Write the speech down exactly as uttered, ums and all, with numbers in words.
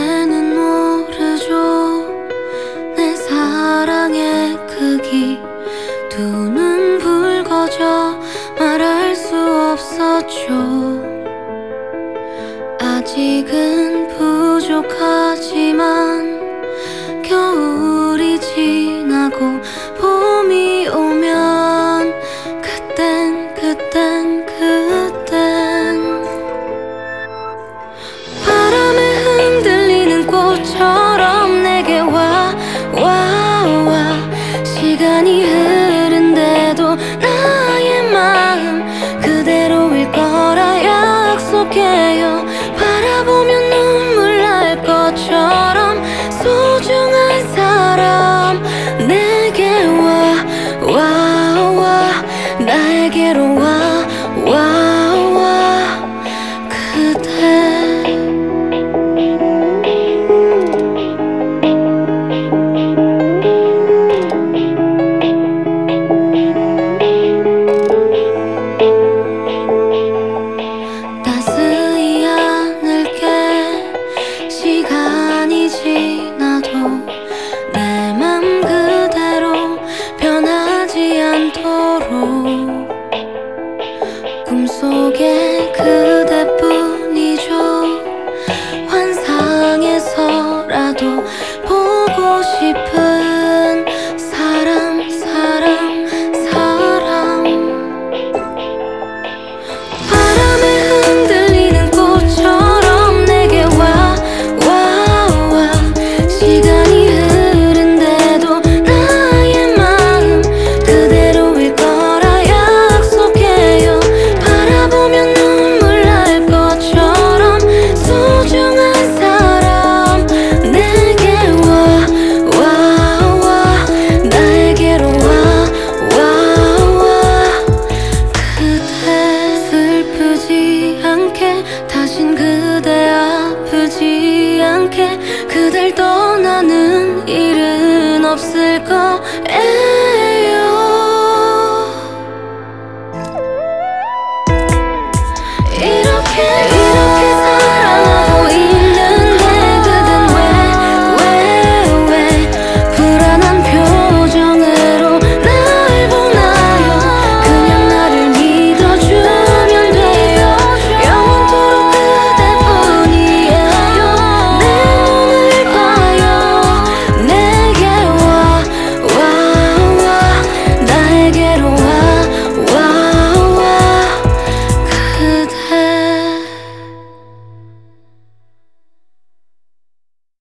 그대는 모르죠 내 사랑의 크기. 두 눈 붉어져 말할 수 없었죠. 아직은 부족하지만 겨울이 지나고 봄이 오면 그땐 그땐 그땐 바람에 흔들리는 꽃처럼 내게 와 와 와. 시간이 흐른데도 나의 마음 그대로일 거라 약속해요. 바라보면 눈물 날 것처럼 소중한 사람 내게 와 와 와. 나에게로 와 와 와. 그대 따스히 안을게. 시간이 지나도 내 맘 그대로 변하지 않도록. 꿈속에 그대뿐이죠. 환상에서라도 보고 싶은 사람 사람 사람. 바람에 흔들리는 꽃처럼 내게 와 와 와. 시간이 흐른데도 나의 마음 그대로일 거라 약속해요. 바라보면 눈물 날 것처럼 소중한 사람 내게 와 와 와. 나에게로 와 와 와. 그대 슬프지 않게 다신 그대 아프지 않게 그댈 떠나는 일은 없을 거예요.